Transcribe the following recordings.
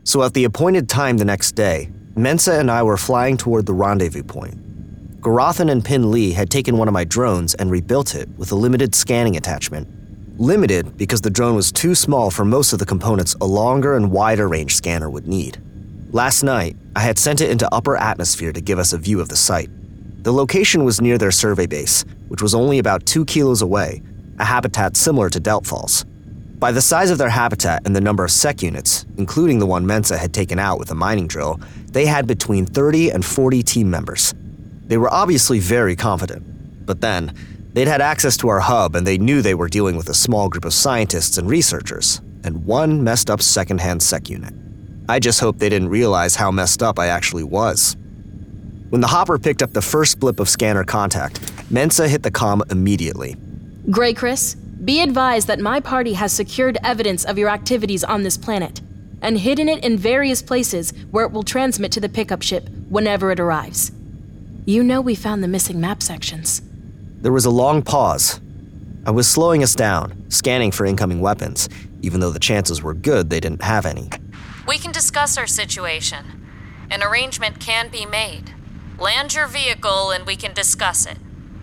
So at the appointed time the next day, Mensa and I were flying toward the rendezvous point. Garathan and Pin Lee had taken one of my drones and rebuilt it with a limited scanning attachment. Limited because the drone was too small for most of the components a longer and wider range scanner would need. Last night, I had sent it into upper atmosphere to give us a view of the site. The location was near their survey base, which was only about 2 kilos away, a habitat similar to Deltfall's. By the size of their habitat and the number of sec units, including the one Mensa had taken out with a mining drill, they had between 30 and 40 team members. They were obviously very confident. But then, they'd had access to our hub and they knew they were dealing with a small group of scientists and researchers, and one messed up second-hand sec unit. I just hoped they didn't realize how messed up I actually was. When the hopper picked up the first blip of scanner contact, Mensa hit the comm immediately. Grey Chris, be advised that my party has secured evidence of your activities on this planet and hidden it in various places where it will transmit to the pickup ship whenever it arrives. You know we found the missing map sections. There was a long pause. I was slowing us down, scanning for incoming weapons, even though the chances were good they didn't have any. We can discuss our situation. An arrangement can be made. Land your vehicle and we can discuss it.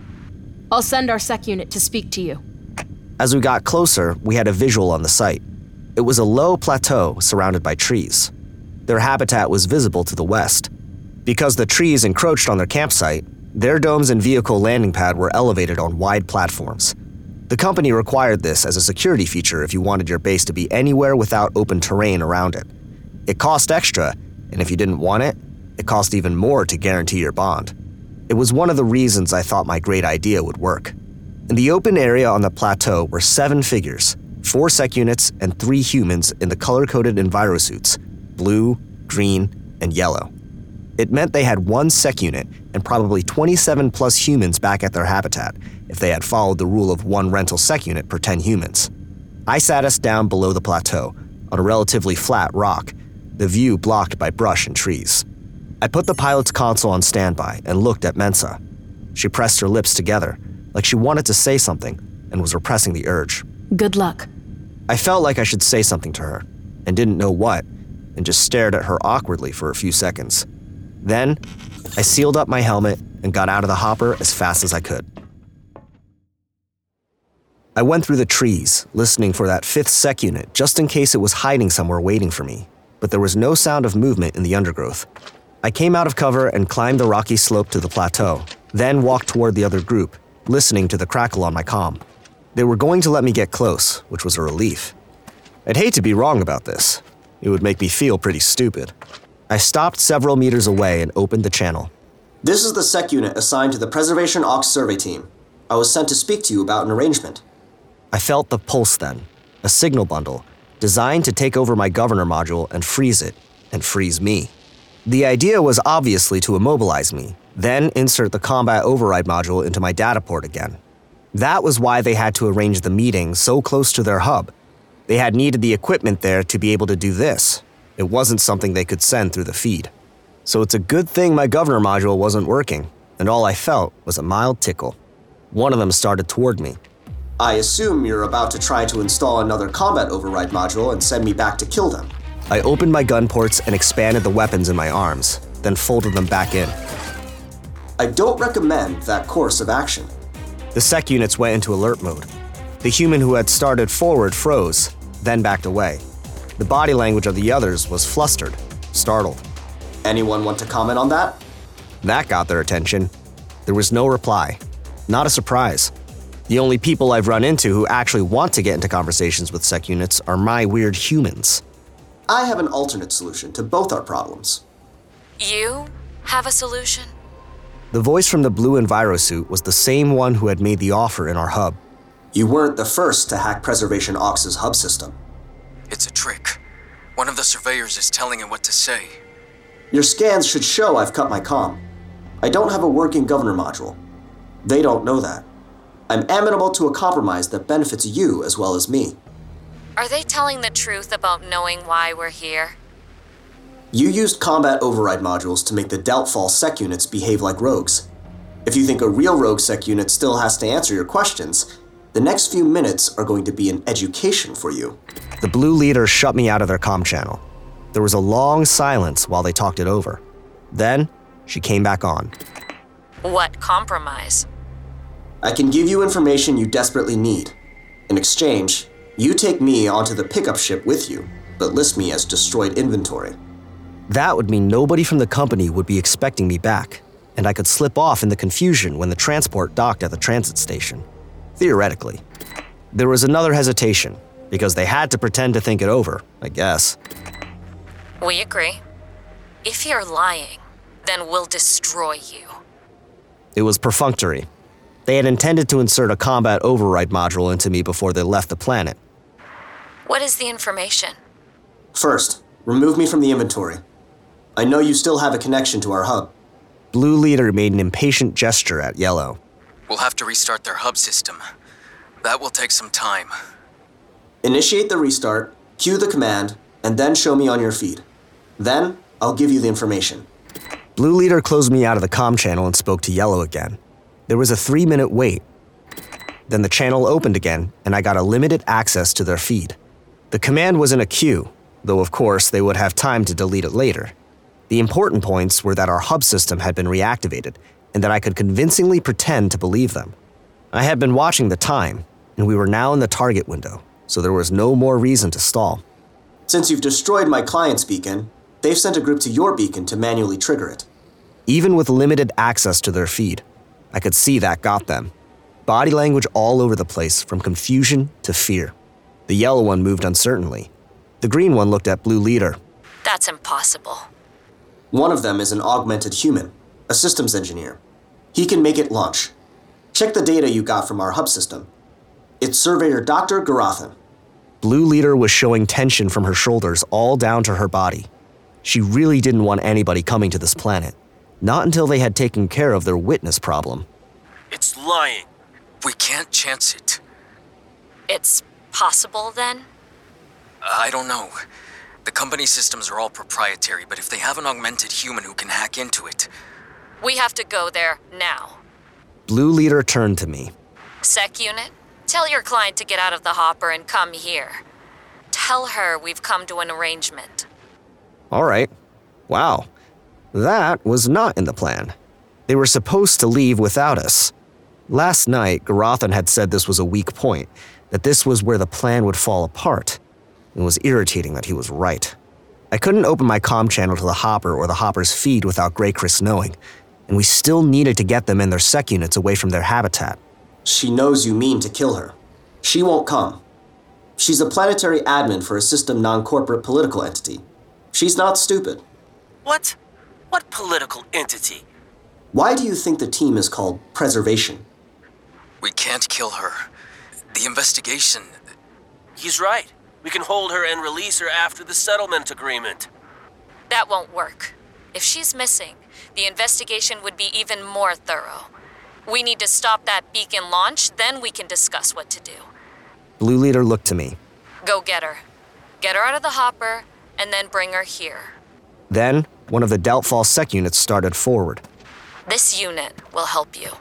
I'll send our sec unit to speak to you. As we got closer, we had a visual on the site. It was a low plateau surrounded by trees. Their habitat was visible to the west. Because the trees encroached on their campsite, their domes and vehicle landing pad were elevated on wide platforms. The company required this as a security feature if you wanted your base to be anywhere without open terrain around it. It cost extra, and if you didn't want it, it cost even more to guarantee your bond. It was one of the reasons I thought my great idea would work. In the open area on the plateau were 7 figures, 4 sec units and 3 humans in the color-coded envirosuits, blue, green, and yellow. It meant they had 1 sec unit and probably 27 plus humans back at their habitat if they had followed the rule of 1 rental sec unit per 10 humans. I sat us down below the plateau, on a relatively flat rock, the view blocked by brush and trees. I put the pilot's console on standby and looked at Mensa. She pressed her lips together, like she wanted to say something and was repressing the urge. Good luck. I felt like I should say something to her, and didn't know what, and just stared at her awkwardly for a few seconds. Then, I sealed up my helmet and got out of the hopper as fast as I could. I went through the trees, listening for that 5th sec unit just in case it was hiding somewhere waiting for me, but there was no sound of movement in the undergrowth. I came out of cover and climbed the rocky slope to the plateau, then walked toward the other group, listening to the crackle on my comm. They were going to let me get close, which was a relief. I'd hate to be wrong about this. It would make me feel pretty stupid. I stopped several meters away and opened the channel. This is the sec unit assigned to the Preservation Aux survey team. I was sent to speak to you about an arrangement. I felt the pulse then, a signal bundle, designed to take over my governor module and freeze me. The idea was obviously to immobilize me, then insert the combat override module into my data port again. That was why they had to arrange the meeting so close to their hub. They had needed the equipment there to be able to do this. It wasn't something they could send through the feed. So it's a good thing my governor module wasn't working, and all I felt was a mild tickle. One of them started toward me. I assume you're about to try to install another combat override module and send me back to kill them. I opened my gun ports and expanded the weapons in my arms, then folded them back in. I don't recommend that course of action. The sec units went into alert mode. The human who had started forward froze, then backed away. The body language of the others was flustered, startled. Anyone want to comment on that? That got their attention. There was no reply. Not a surprise. The only people I've run into who actually want to get into conversations with sec units are my weird humans. I have an alternate solution to both our problems. You have a solution? The voice from the blue envirosuit was the same one who had made the offer in our hub. You weren't the first to hack Preservation Aux's hub system. It's a trick. One of the surveyors is telling it what to say. Your scans should show I've cut my comm. I don't have a working governor module. They don't know that. I'm amenable to a compromise that benefits you as well as me. Are they telling the truth about knowing why we're here? You used combat override modules to make the Deltfall sec units behave like rogues. If you think a real rogue sec unit still has to answer your questions, the next few minutes are going to be an education for you. The blue leader shut me out of their comm channel. There was a long silence while they talked it over. Then, she came back on. What compromise? I can give you information you desperately need. In exchange, you take me onto the pickup ship with you, but list me as destroyed inventory. That would mean nobody from the company would be expecting me back, and I could slip off in the confusion when the transport docked at the transit station. Theoretically. There was another hesitation, because they had to pretend to think it over, I guess. We agree. If you're lying, then we'll destroy you. It was perfunctory. They had intended to insert a combat override module into me before they left the planet. What is the information? First, remove me from the inventory. I know you still have a connection to our hub. Blue Leader made an impatient gesture at Yellow. We'll have to restart their hub system. That will take some time. Initiate the restart, cue the command, and then show me on your feed. Then, I'll give you the information. Blue Leader closed me out of the comm channel and spoke to Yellow again. There was a 3-minute wait. Then the channel opened again, and I got a limited access to their feed. The command was in a queue, though of course they would have time to delete it later. The important points were that our hub system had been reactivated, and that I could convincingly pretend to believe them. I had been watching the time, and we were now in the target window, so there was no more reason to stall. Since you've destroyed my client's beacon, they've sent a group to your beacon to manually trigger it. Even with limited access to their feed, I could see that got them. Body language all over the place, from confusion to fear. The yellow one moved uncertainly. The green one looked at Blue Leader. That's impossible. One of them is an augmented human, a systems engineer. He can make it launch. Check the data you got from our hub system. It's Surveyor Dr. Garathan. Blue Leader was showing tension from her shoulders all down to her body. She really didn't want anybody coming to this planet. Not until they had taken care of their witness problem. It's lying. We can't chance it. It's possible, then? I don't know. The company systems are all proprietary, but if they have an augmented human who can hack into it... We have to go there now. Blue Leader turned to me. Sec unit, tell your client to get out of the hopper and come here. Tell her we've come to an arrangement. All right. Wow. That was not in the plan. They were supposed to leave without us. Last night, Garathan had said this was a weak point, that this was where the plan would fall apart. It was irritating that he was right. I couldn't open my comm channel to the hopper or the hopper's feed without Grey Chris knowing, and we still needed to get them and their sec units away from their habitat. She knows you mean to kill her. She won't come. She's a planetary admin for a system non-corporate political entity. She's not stupid. What? What political entity? Why do you think the team is called Preservation? We can't kill her. The investigation... He's right. We can hold her and release her after the settlement agreement. That won't work. If she's missing, the investigation would be even more thorough. We need to stop that beacon launch, then we can discuss what to do. Blue Leader looked to me. Go get her. Get her out of the hopper, and then bring her here. Then, one of the Deltfall sec units started forward. This unit will help you.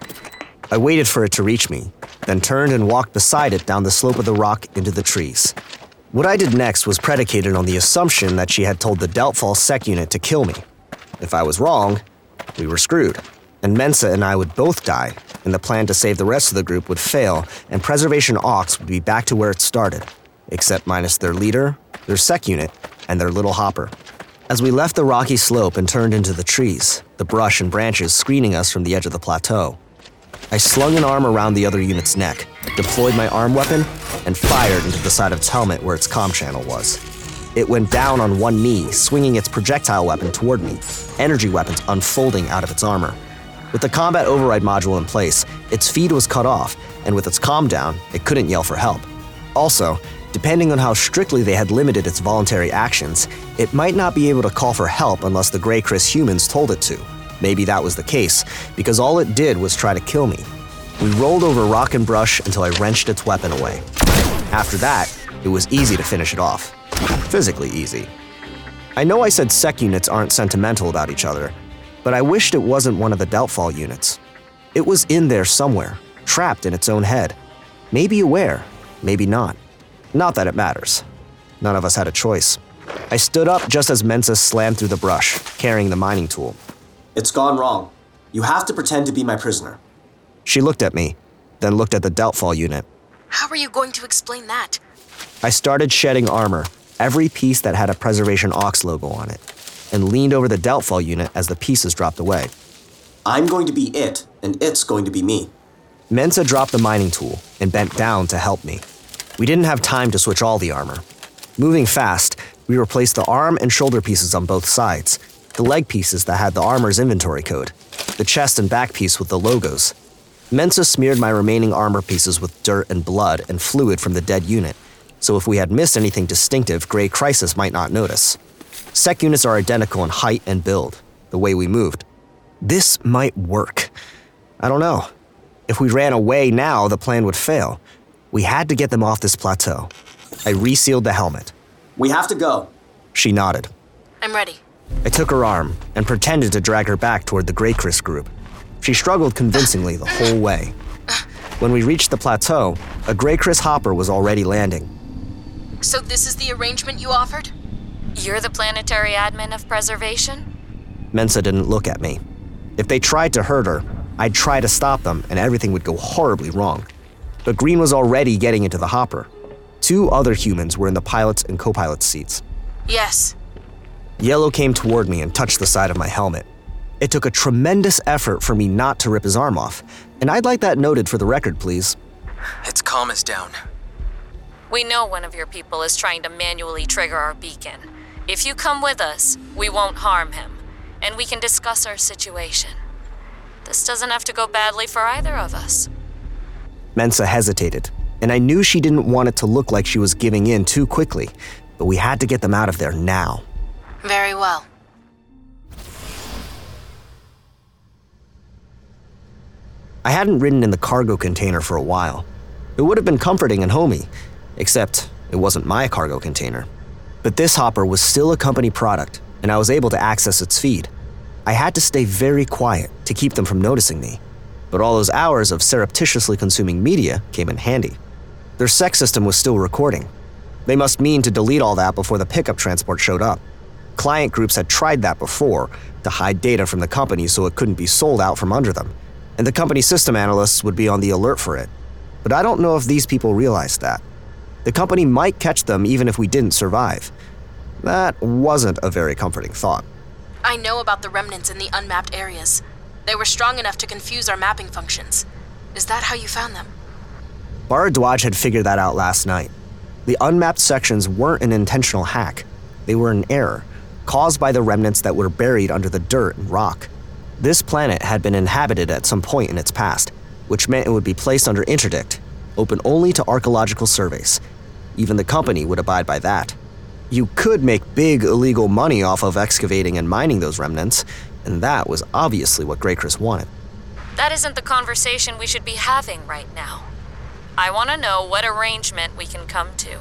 I waited for it to reach me, then turned and walked beside it down the slope of the rock into the trees. What I did next was predicated on the assumption that she had told the Deltfall sec unit to kill me. If I was wrong, we were screwed, and Mensa and I would both die, and the plan to save the rest of the group would fail, and Preservation Aux would be back to where it started, except minus their leader, their sec unit, and their little hopper. As we left the rocky slope and turned into the trees, the brush and branches screening us from the edge of the plateau, I slung an arm around the other unit's neck, deployed my arm weapon, and fired into the side of its helmet where its comm channel was. It went down on one knee, swinging its projectile weapon toward me, energy weapons unfolding out of its armor. With the combat override module in place, its feed was cut off, and with its comm down, it couldn't yell for help. Also, depending on how strictly they had limited its voluntary actions, it might not be able to call for help unless the Grey Chris humans told it to. Maybe that was the case, because all it did was try to kill me. We rolled over rock and brush until I wrenched its weapon away. After that, it was easy to finish it off. Physically easy. I know I said sec units aren't sentimental about each other, but I wished it wasn't one of the Deltfall units. It was in there somewhere, trapped in its own head. Maybe aware, maybe not. Not that it matters. None of us had a choice. I stood up just as Mensa slammed through the brush, carrying the mining tool. It's gone wrong. You have to pretend to be my prisoner. She looked at me, then looked at the Deltfall unit. How are you going to explain that? I started shedding armor, every piece that had a Preservation Aux logo on it, and leaned over the Deltfall unit as the pieces dropped away. I'm going to be it, and it's going to be me. Mensa dropped the mining tool and bent down to help me. We didn't have time to switch all the armor. Moving fast, we replaced the arm and shoulder pieces on both sides, the leg pieces that had the armor's inventory code, the chest and back piece with the logos. Mensa smeared my remaining armor pieces with dirt and blood and fluid from the dead unit, so if we had missed anything distinctive, Grey Crisis might not notice. Sec units are identical in height and build, the way we moved. This might work. I don't know. If we ran away now, the plan would fail. We had to get them off this plateau. I resealed the helmet. We have to go. She nodded. I'm ready. I took her arm and pretended to drag her back toward the Grey Chris group. She struggled convincingly the whole way. When we reached the plateau, a Grey Chris hopper was already landing. So this is the arrangement you offered? You're the planetary admin of Preservation? Mensa didn't look at me. If they tried to hurt her, I'd try to stop them and everything would go horribly wrong. But Green was already getting into the hopper. 2 other humans were in the pilot's and co-pilot's seats. Yes. Yellow came toward me and touched the side of my helmet. It took a tremendous effort for me not to rip his arm off, and I'd like that noted for the record, please. Its comm is down. We know one of your people is trying to manually trigger our beacon. If you come with us, we won't harm him, and we can discuss our situation. This doesn't have to go badly for either of us. Mensa hesitated, and I knew she didn't want it to look like she was giving in too quickly, but we had to get them out of there now. Very well. I hadn't ridden in the cargo container for a while. It would have been comforting and homey, except it wasn't my cargo container. But this hopper was still a company product, and I was able to access its feed. I had to stay very quiet to keep them from noticing me, but all those hours of surreptitiously consuming media came in handy. Their sec system was still recording. They must mean to delete all that before the pickup transport showed up. Client groups had tried that before, to hide data from the company so it couldn't be sold out from under them, and the company system analysts would be on the alert for it. But I don't know if these people realized that. The company might catch them even if we didn't survive. That wasn't a very comforting thought. I know about the remnants in the unmapped areas. They were strong enough to confuse our mapping functions. Is that how you found them? Bharadwaj had figured that out last night. The unmapped sections weren't an intentional hack. They were an error, caused by the remnants that were buried under the dirt and rock. This planet had been inhabited at some point in its past, which meant it would be placed under interdict, open only to archaeological surveys. Even the company would abide by that. You could make big illegal money off of excavating and mining those remnants, and that was obviously what Grey Chris wanted. That isn't the conversation we should be having right now. I want to know what arrangement we can come to.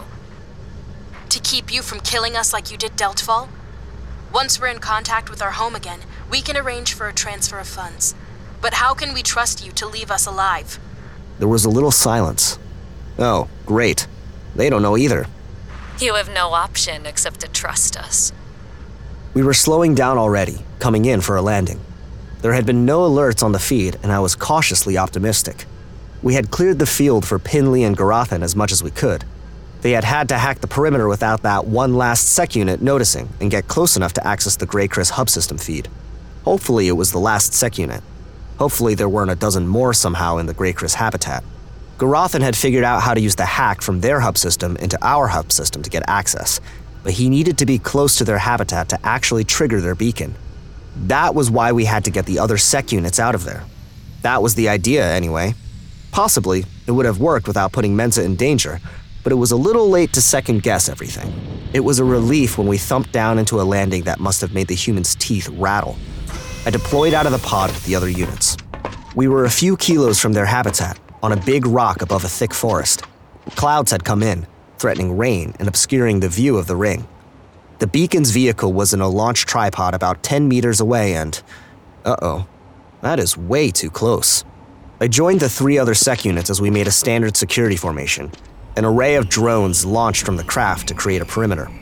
To keep you from killing us like you did Deltfall? Once we're in contact with our home again, we can arrange for a transfer of funds. But how can we trust you to leave us alive? There was a little silence. Oh, great. They don't know either. You have no option except to trust us. We were slowing down already, coming in for a landing. There had been no alerts on the feed, and I was cautiously optimistic. We had cleared the field for Pinley and Garathan as much as we could. They had had to hack the perimeter without that one last sec unit noticing and get close enough to access the Grey Chris hub system feed. Hopefully it was the last sec unit. Hopefully there weren't a dozen more somehow in the Grey Chris habitat. Garathan had figured out how to use the hack from their hub system into our hub system to get access, but he needed to be close to their habitat to actually trigger their beacon. That was why we had to get the other sec units out of there. That was the idea, anyway. Possibly, it would have worked without putting Mensa in danger, but it was a little late to second-guess everything. It was a relief when we thumped down into a landing that must have made the humans' teeth rattle. I deployed out of the pod with the other units. We were a few kilos from their habitat, on a big rock above a thick forest. Clouds had come in, threatening rain and obscuring the view of the ring. The beacon's vehicle was in a launch tripod about 10 meters away and... uh-oh, that is way too close. I joined the 3 other sec units as we made a standard security formation. An array of drones launched from the craft to create a perimeter.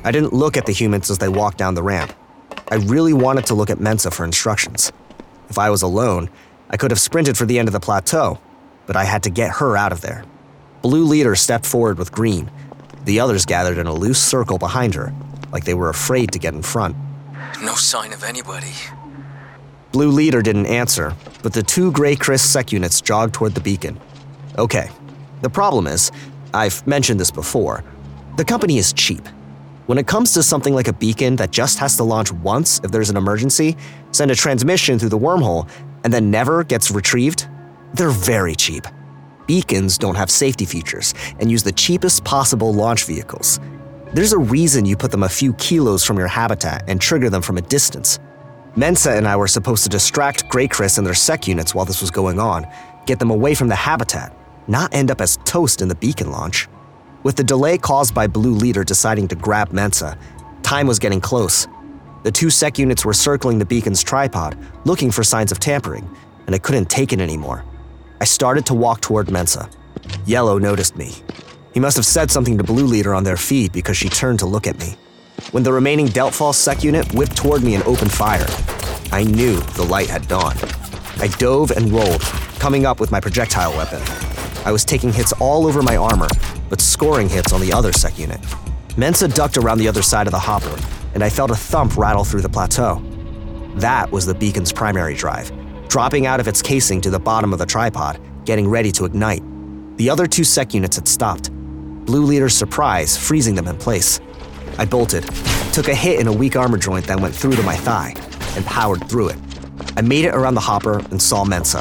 I didn't look at the humans as they walked down the ramp. I really wanted to look at Mensa for instructions. If I was alone, I could have sprinted for the end of the plateau, but I had to get her out of there. Blue Leader stepped forward with Green. The others gathered in a loose circle behind her, like they were afraid to get in front. No sign of anybody. Blue Leader didn't answer, but the 2 Grey Chris sec units jogged toward the beacon. Okay, the problem is, I've mentioned this before, the company is cheap. When it comes to something like a beacon that just has to launch once if there's an emergency, send a transmission through the wormhole, and then never gets retrieved, they're very cheap. Beacons don't have safety features and use the cheapest possible launch vehicles. There's a reason you put them a few kilos from your habitat and trigger them from a distance. Mensa and I were supposed to distract Grey Chris and their sec units while this was going on, get them away from the habitat, not end up as toast in the beacon launch. With the delay caused by Blue Leader deciding to grab Mensa, time was getting close. The 2 sec units were circling the beacon's tripod, looking for signs of tampering, and I couldn't take it anymore. I started to walk toward Mensa. Yellow noticed me. He must have said something to Blue Leader on their feed because she turned to look at me. When the remaining Deltfall sec unit whipped toward me and opened fire, I knew the light had dawned. I dove and rolled, coming up with my projectile weapon. I was taking hits all over my armor, but scoring hits on the other sec unit. Mensa ducked around the other side of the hopper, and I felt a thump rattle through the plateau. That was the beacon's primary drive, dropping out of its casing to the bottom of the tripod, getting ready to ignite. The other 2 sec units had stopped. Blue Leader's surprise, freezing them in place. I bolted, took a hit in a weak armor joint that went through to my thigh, and powered through it. I made it around the hopper and saw Mensa.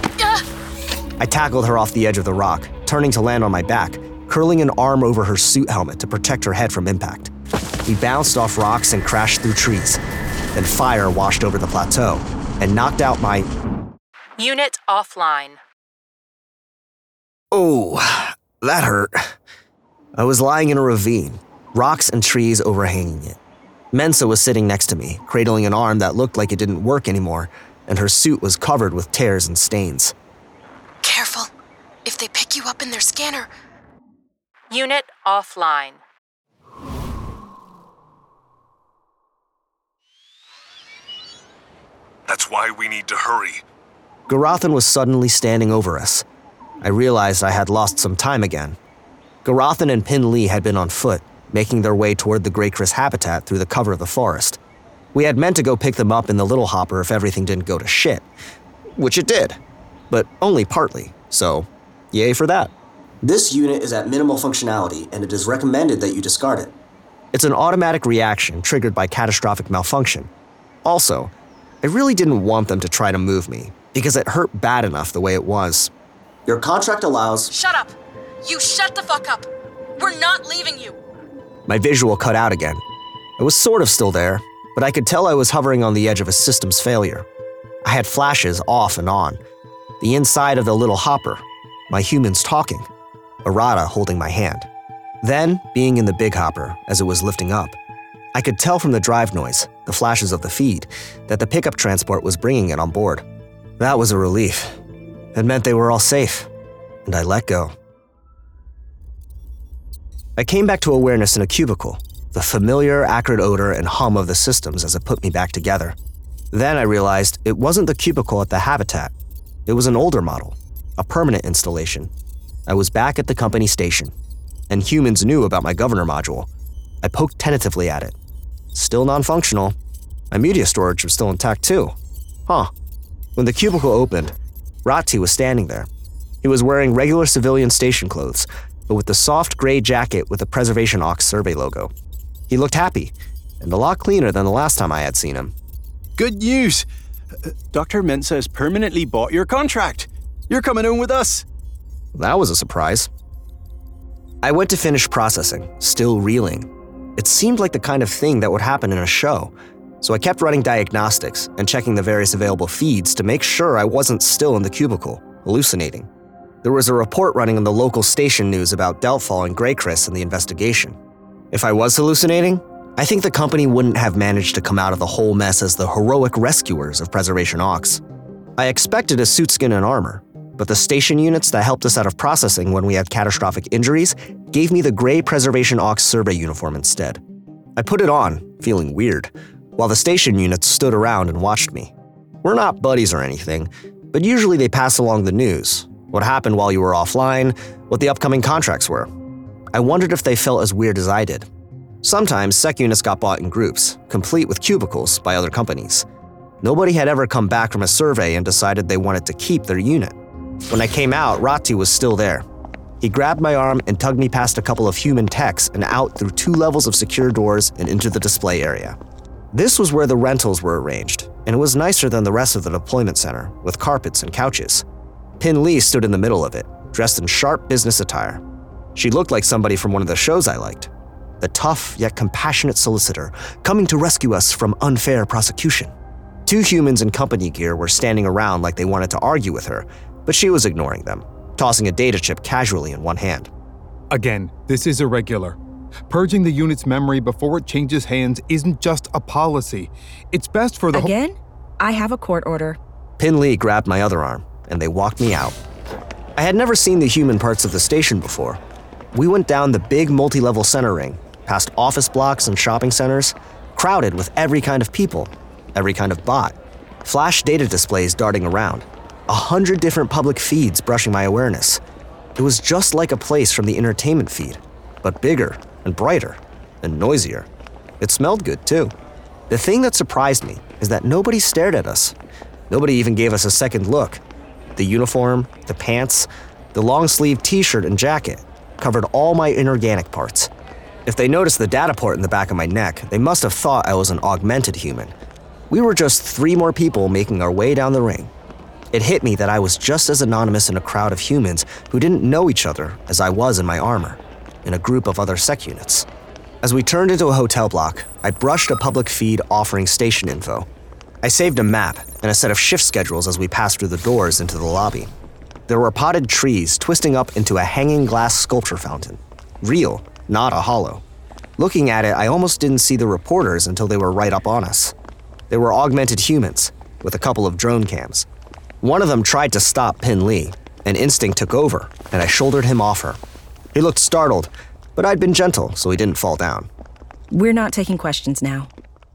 I tackled her off the edge of the rock, turning to land on my back, curling an arm over her suit helmet to protect her head from impact. We bounced off rocks and crashed through trees. Then fire washed over the plateau and knocked out my... Unit offline. Oh, that hurt. I was lying in a ravine, rocks and trees overhanging it. Mensa was sitting next to me, cradling an arm that looked like it didn't work anymore, and her suit was covered with tears and stains. Careful. If they pick you up in their scanner... Unit offline. That's why we need to hurry. Garathan was suddenly standing over us. I realized I had lost some time again. Garathan and Pin Lee had been on foot, making their way toward the Grey Chris habitat through the cover of the forest. We had meant to go pick them up in the little hopper if everything didn't go to shit. Which it did, but only partly, so yay for that. This unit is at minimal functionality, and it is recommended that you discard it. It's an automatic reaction triggered by catastrophic malfunction. Also, I really didn't want them to try to move me, because it hurt bad enough the way it was. Your contract allows... Shut up! You shut the fuck up! We're not leaving you! My visual cut out again. I was sort of still there, but I could tell I was hovering on the edge of a system's failure. I had flashes off and on. The inside of the little hopper, my humans talking, Arata holding my hand. Then, being in the big hopper as it was lifting up, I could tell from the drive noise, the flashes of the feed, that the pickup transport was bringing it on board. That was a relief. It meant they were all safe, and I let go. I came back to awareness in a cubicle, the familiar acrid odor and hum of the systems as it put me back together. Then I realized it wasn't the cubicle at the habitat. It was an older model, a permanent installation. I was back at the company station, and humans knew about my governor module. I poked tentatively at it. Still non-functional. My media storage was still intact too. Huh. When the cubicle opened, Rati was standing there. He was wearing regular civilian station clothes, but with the soft gray jacket with the Preservation Ox survey logo. He looked happy, and a lot cleaner than the last time I had seen him. Good news! Dr. Mensa has permanently bought your contract. You're coming home with us. That was a surprise. I went to finish processing, still reeling. It seemed like the kind of thing that would happen in a show, so I kept running diagnostics and checking the various available feeds to make sure I wasn't still in the cubicle, hallucinating. There was a report running on the local station news about Deltfall and Grey Chris and the investigation. If I was hallucinating, I think the company wouldn't have managed to come out of the whole mess as the heroic rescuers of Preservation Ox. I expected a suit, skin, and armor, but the station units that helped us out of processing when we had catastrophic injuries gave me the gray Preservation Ox survey uniform instead. I put it on, feeling weird, while the station units stood around and watched me. We're not buddies or anything, but usually they pass along the news, what happened while you were offline, what the upcoming contracts were. I wondered if they felt as weird as I did. Sometimes sec units got bought in groups, complete with cubicles by other companies. Nobody had ever come back from a survey and decided they wanted to keep their unit. When I came out, Rati was still there. He grabbed my arm and tugged me past a couple of human techs and out through 2 levels of secure doors and into the display area. This was where the rentals were arranged, and it was nicer than the rest of the deployment center, with carpets and couches. Pin Lee stood in the middle of it, dressed in sharp business attire. She looked like somebody from one of the shows I liked. The tough yet compassionate solicitor, coming to rescue us from unfair prosecution. 2 humans in company gear were standing around like they wanted to argue with her, but she was ignoring them, tossing a data chip casually in one hand. Again, this is irregular. Purging the unit's memory before it changes hands isn't just a policy. It's best for the Again? I have a court order. Pin Lee grabbed my other arm, and they walked me out. I had never seen the human parts of the station before. We went down the big multi-level center ring, past office blocks and shopping centers, crowded with every kind of people, every kind of bot, flash data displays darting around, 100 different public feeds brushing my awareness. It was just like a place from the entertainment feed, but bigger and brighter and noisier. It smelled good too. The thing that surprised me is that nobody stared at us. Nobody even gave us a second look. The uniform, the pants, the long-sleeve t-shirt and jacket covered all my inorganic parts. If they noticed the data port in the back of my neck, they must have thought I was an augmented human. We were just 3 more people making our way down the ring. It hit me that I was just as anonymous in a crowd of humans who didn't know each other as I was in my armor, in a group of other sec units. As we turned into a hotel block, I brushed a public feed offering station info. I saved a map and a set of shift schedules as we passed through the doors into the lobby. There were potted trees twisting up into a hanging glass sculpture fountain. Real, not a hollow. Looking at it, I almost didn't see the reporters until they were right up on us. They were augmented humans, with a couple of drone cams. One of them tried to stop Pin Lee, and instinct took over, and I shouldered him off her. He looked startled, but I'd been gentle, so he didn't fall down. We're not taking questions now.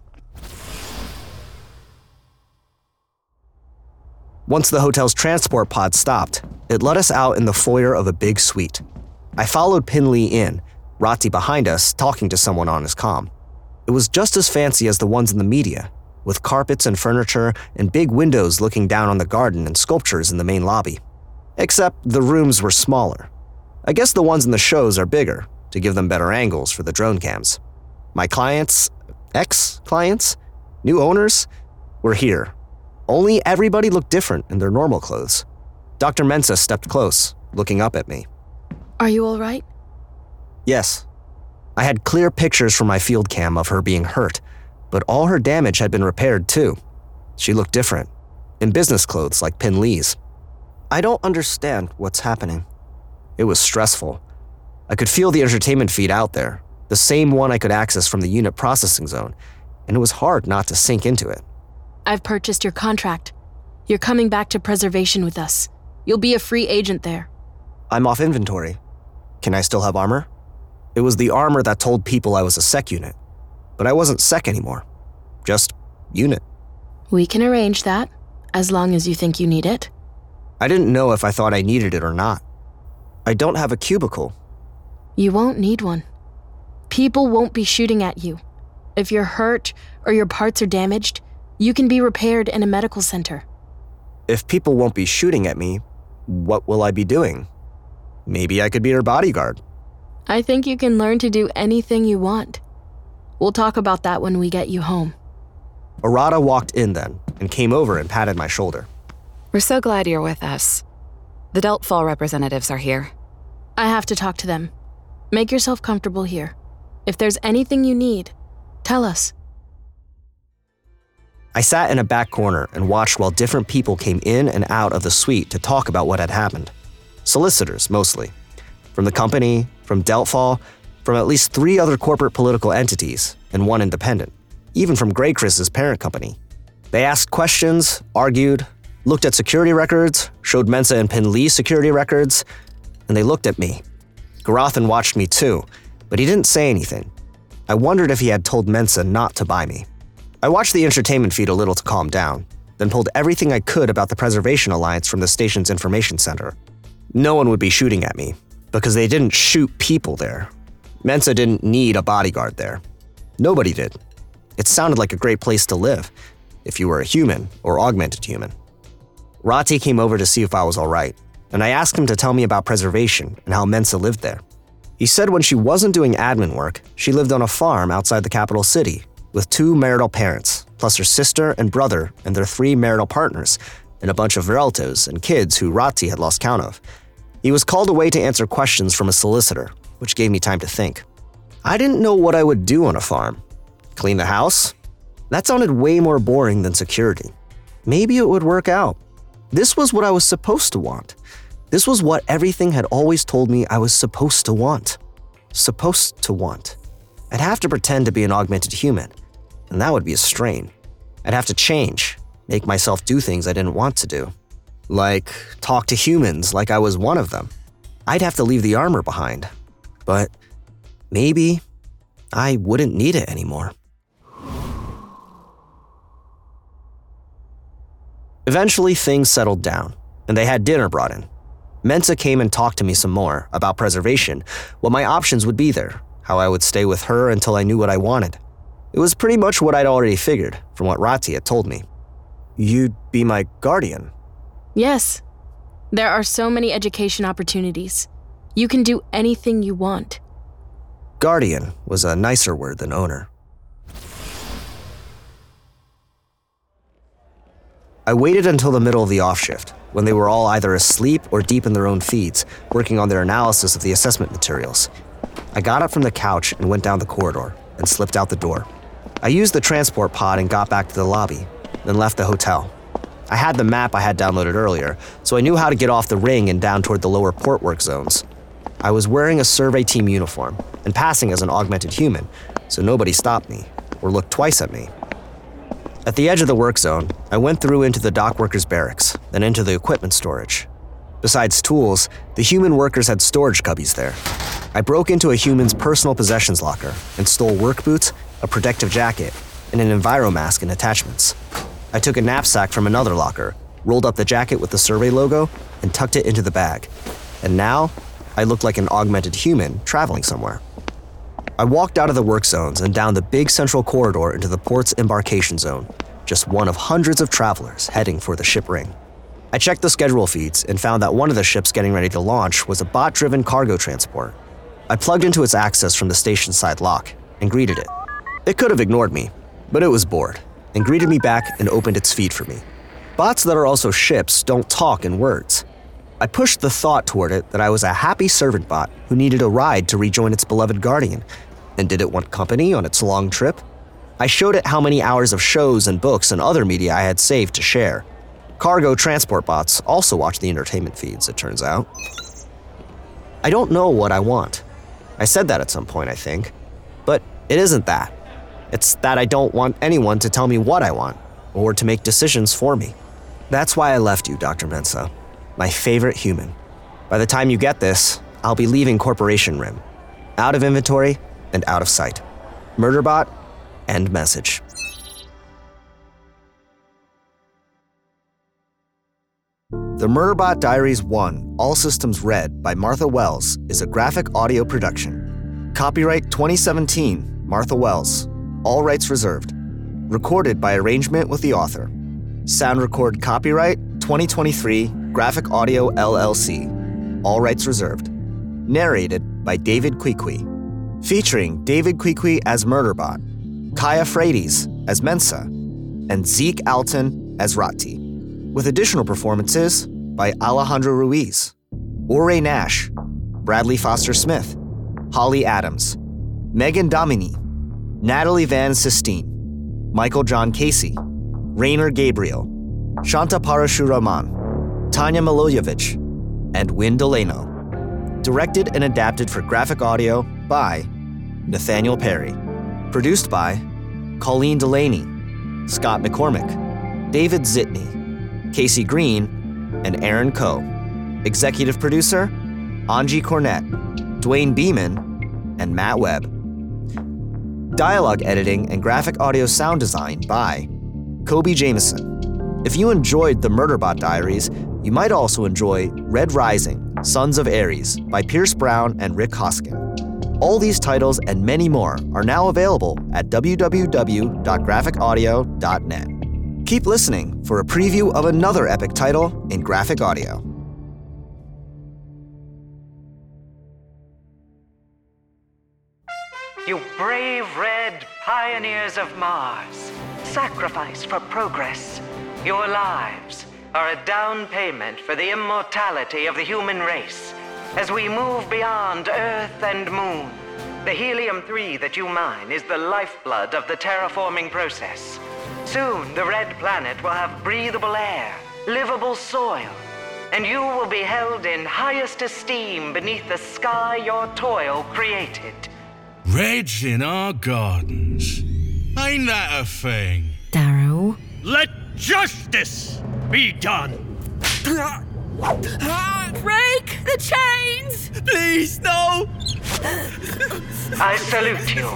Once the hotel's transport pod stopped, it let us out in the foyer of a big suite. I followed Pin Lee in, Rati behind us talking to someone on his comm. It was just as fancy as the ones in the media, with carpets and furniture and big windows looking down on the garden and sculptures in the main lobby. Except the rooms were smaller. I guess the ones in the shows are bigger, to give them better angles for the drone cams. My clients, ex-clients, new owners, were here. Only everybody looked different in their normal clothes. Dr. Mensah stepped close, looking up at me. Are you all right? Yes. I had clear pictures from my field cam of her being hurt, but all her damage had been repaired too. She looked different, in business clothes like Pin Lee's. I don't understand what's happening. It was stressful. I could feel the entertainment feed out there, the same one I could access from the unit processing zone, and it was hard not to sink into it. I've purchased your contract. You're coming back to preservation with us. You'll be a free agent there. I'm off inventory. Can I still have armor? It was the armor that told people I was a sec unit, but I wasn't sec anymore. Just unit. We can arrange that, as long as you think you need it. I didn't know if I thought I needed it or not. I don't have a cubicle. You won't need one. People won't be shooting at you. If you're hurt or your parts are damaged, you can be repaired in a medical center. If people won't be shooting at me, what will I be doing? Maybe I could be her bodyguard. I think you can learn to do anything you want. We'll talk about that when we get you home. Arata walked in then and came over and patted my shoulder. We're so glad you're with us. The Deltfall representatives are here. I have to talk to them. Make yourself comfortable here. If there's anything you need, tell us. I sat in a back corner and watched while different people came in and out of the suite to talk about what had happened. Solicitors, mostly. From the company, from Deltfall, from at least 3 other corporate political entities, and 1 independent. Even from Greycris's parent company. They asked questions, argued, looked at security records, showed Mensah and Pin Lee security records, and they looked at me. Garathan watched me too, but he didn't say anything. I wondered if he had told Mensa not to buy me. I watched the entertainment feed a little to calm down, then pulled everything I could about the Preservation Alliance from the station's information center. No one would be shooting at me, because they didn't shoot people there. Mensa didn't need a bodyguard there. Nobody did. It sounded like a great place to live, if you were a human or augmented human. Rati came over to see if I was all right, and I asked him to tell me about preservation and how Mensa lived there. He said when she wasn't doing admin work, she lived on a farm outside the capital city with 2 marital parents, plus her sister and brother and their 3 marital partners, and a bunch of relatives and kids who Rati had lost count of. He was called away to answer questions from a solicitor, which gave me time to think. I didn't know what I would do on a farm. Clean the house? That sounded way more boring than security. Maybe it would work out. This was what I was supposed to want. This was what everything had always told me I was supposed to want. Supposed to want. I'd have to pretend to be an augmented human, and that would be a strain. I'd have to change, make myself do things I didn't want to do. Like talk to humans like I was one of them. I'd have to leave the armor behind. But maybe I wouldn't need it anymore. Eventually, things settled down, and they had dinner brought in. Mensa came and talked to me some more about preservation, what my options would be there, how I would stay with her until I knew what I wanted. It was pretty much what I'd already figured from what Rati had told me. You'd be my guardian. Yes. There are so many education opportunities. You can do anything you want. Guardian was a nicer word than owner. I waited until the middle of the off shift, when they were all either asleep or deep in their own feeds, working on their analysis of the assessment materials. I got up from the couch and went down the corridor and slipped out the door. I used the transport pod and got back to the lobby, then left the hotel. I had the map I had downloaded earlier, so I knew how to get off the ring and down toward the lower port work zones. I was wearing a survey team uniform and passing as an augmented human, so nobody stopped me or looked twice at me. At the edge of the work zone, I went through into the dock workers' barracks, then into the equipment storage. Besides tools, the human workers had storage cubbies there. I broke into a human's personal possessions locker and stole work boots, a protective jacket, and an EnviroMask and attachments. I took a knapsack from another locker, rolled up the jacket with the survey logo, and tucked it into the bag. And now, I looked like an augmented human traveling somewhere. I walked out of the work zones and down the big central corridor into the port's embarkation zone, just one of hundreds of travelers heading for the ship ring. I checked the schedule feeds and found that one of the ships getting ready to launch was a bot-driven cargo transport. I plugged into its access from the station side lock and greeted it. It could have ignored me, but it was bored and greeted me back and opened its feed for me. Bots that are also ships don't talk in words. I pushed the thought toward it that I was a happy servant bot who needed a ride to rejoin its beloved guardian. And did it want company on its long trip? I showed it how many hours of shows and books and other media I had saved to share. Cargo transport bots also watch the entertainment feeds, it turns out. I don't know what I want. I said that at some point, I think. But it isn't that. It's that I don't want anyone to tell me what I want, or to make decisions for me. That's why I left you, Dr. Mensa. My favorite human. By the time you get this, I'll be leaving Corporation Rim. Out of inventory and out of sight. Murderbot, end message. The Murderbot Diaries 1, All Systems Red by Martha Wells is a graphic audio production. Copyright 2017, Martha Wells. All rights reserved. Recorded by arrangement with the author. Sound record copyright 2023, Graphic Audio LLC. All rights reserved. Narrated by David Kwikwi. Featuring David Kwikwi as Murderbot, Kaya Frades as Mensa, and Zeke Alton as Rati. With additional performances by Alejandro Ruiz, Ore Nash, Bradley Foster Smith, Holly Adams, Megan Domini, Natalie Van Sistine, Michael John Casey, Rainer Gabriel, Shanta Parashuraman, Tanya Milojevic, and Wynn Delano. Directed and adapted for graphic audio by Nathaniel Perry. Produced by Colleen Delaney, Scott McCormick, David Zitney, Casey Green, and Aaron Coe. Executive producer, Angie Cornett, Dwayne Beeman, and Matt Webb. Dialogue editing and graphic audio sound design by Kobe Jameson. If you enjoyed the Murderbot Diaries, you might also enjoy Red Rising, Sons of Ares by Pierce Brown and Rick Hoskin. All these titles and many more are now available at www.graphicaudio.net. Keep listening for a preview of another epic title in graphic audio. You brave red pioneers of Mars, sacrifice for progress. Your lives are a down payment for the immortality of the human race. As we move beyond Earth and Moon, the helium-3 that you mine is the lifeblood of the terraforming process. Soon, the red planet will have breathable air, livable soil, and you will be held in highest esteem beneath the sky your toil created. Reds in our gardens. Ain't that a thing? Darrow? Let justice be done! Break the chains! Please, no! I salute you.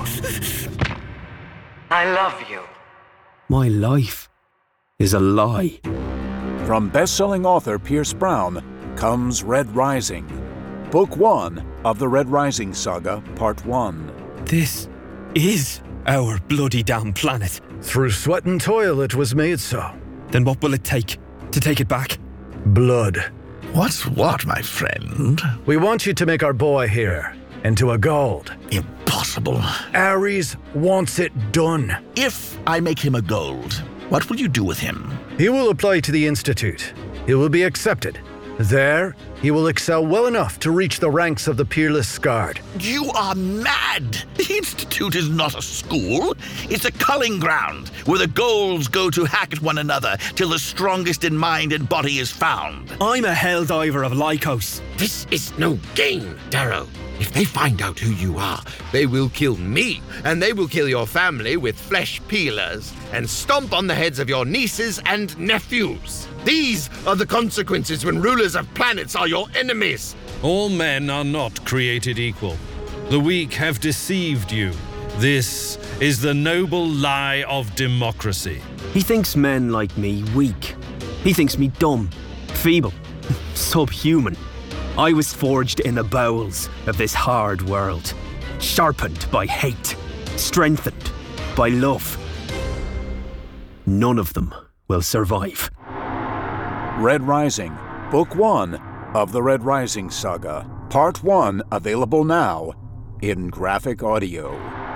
I love you. My life is a lie. From best-selling author Pierce Brown comes Red Rising, Book 1 of the Red Rising Saga, Part 1. This is our bloody damn planet. Through sweat and toil it was made so. Then what will it take to take it back? Blood. What's what, my friend? We want you to make our boy here into a gold. Impossible. Ares wants it done. If I make him a gold, what will you do with him? He will apply to the Institute. He will be accepted. There, he will excel well enough to reach the ranks of the Peerless Scarred. You are mad! The Institute is not a school. It's a culling ground where the golds go to hack at one another till the strongest in mind and body is found. I'm a helldiver of Lycos. This is no game, Darrow. If they find out who you are, they will kill me, and they will kill your family with flesh peelers, and stomp on the heads of your nieces and nephews. These are the consequences when rulers of planets are your enemies. All men are not created equal. The weak have deceived you. This is the noble lie of democracy. He thinks men like me weak. He thinks me dumb, feeble, subhuman. I was forged in the bowels of this hard world, sharpened by hate, strengthened by love. None of them will survive. Red Rising, Book 1 of the Red Rising Saga, Part 1 available now in graphic audio.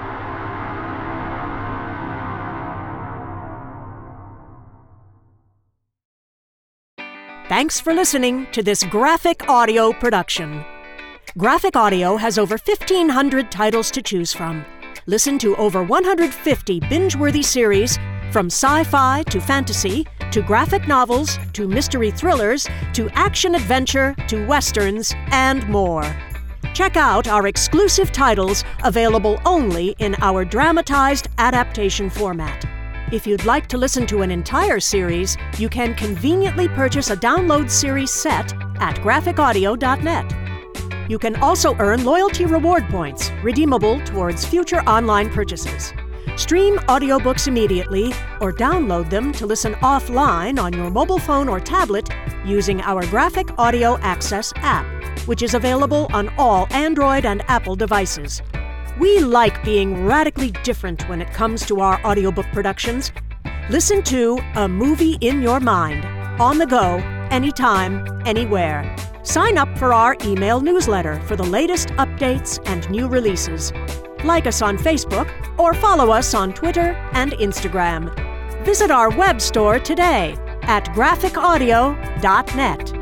Thanks for listening to this graphic audio production. Graphic Audio has over 1,500 titles to choose from. Listen to over 150 binge-worthy series, from sci-fi to fantasy, to graphic novels, to mystery thrillers, to action-adventure, to westerns, and more. Check out our exclusive titles available only in our dramatized adaptation format. If you'd like to listen to an entire series, you can conveniently purchase a download series set at graphicaudio.net. You can also earn loyalty reward points, redeemable towards future online purchases. Stream audiobooks immediately or download them to listen offline on your mobile phone or tablet using our Graphic Audio Access app, which is available on all Android and Apple devices. We like being radically different when it comes to our audiobook productions. Listen to A Movie in Your Mind, on the go, anytime, anywhere. Sign up for our email newsletter for the latest updates and new releases. Like us on Facebook or follow us on Twitter and Instagram. Visit our web store today at graphicaudio.net.